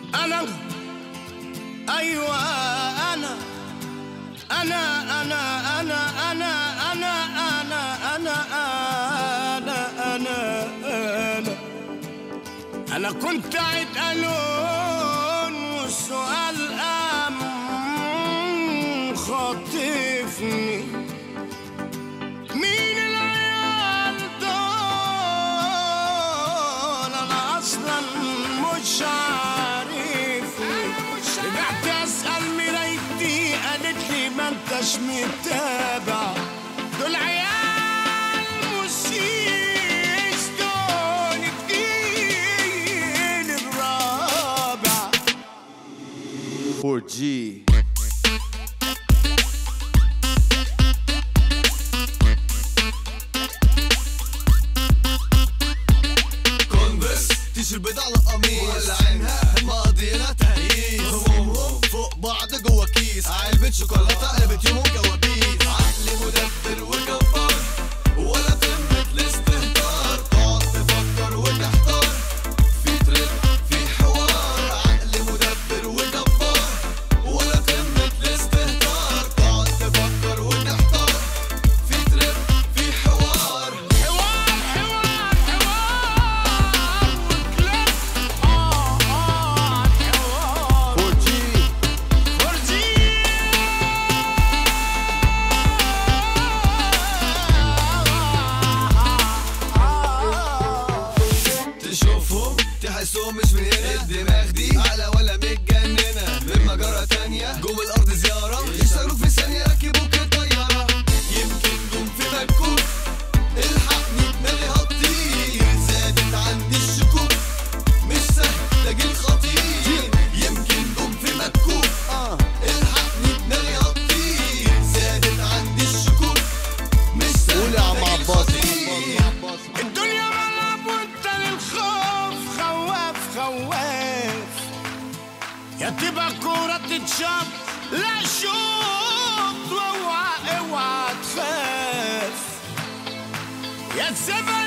أنا أيوة أنا أنا أنا أنا أنا أنا أنا أنا أنا أنا أنا أنا كنت عيد قانون والسؤال قام خاطفني. مين العيال دول؟ أنا أصلا مش عارفني. رجعت أسأل مرايتي قالت لي ما انتش متابع. دول عيال مسيس دول الجيل الرابع 4G. تشرب على القميص ولعينها مقضينا تهييس. همومهم فوق بعض جوا كيس. علبة شوكولاتة قلبت يومهم كوابيس. عقل مدبر وجبار ولا قمة الاستهتار. تقعد تفكر وتحتار في ترند في حوار. عقل مدبر وجبار ولا قمة الاستهتار. تقعد تفكر وتحتار في ترند في حوار. تشوفهم تحسهم مش من هنا. الدماغ دي عقلة ولا متجننة. من مجرة تانية جوه الأرض زيارة. يشتغلوا في ثانية ركبوا كطيارة. يمكن جم في مكوك الحقني دماغي هتطير. زادت عندي الشكوك مش سهل ده جيل خطير. يمكن جم في مكوك الحقني دماغي هتطير. زادت عندي الشكوك مش سهل ده جيل خطير. الدنيا ملعب وانت للخوف خواف خواف. يا تبقى كورة تتشاط لا شوط. واوعى اوعى تخاف. يا تسيبها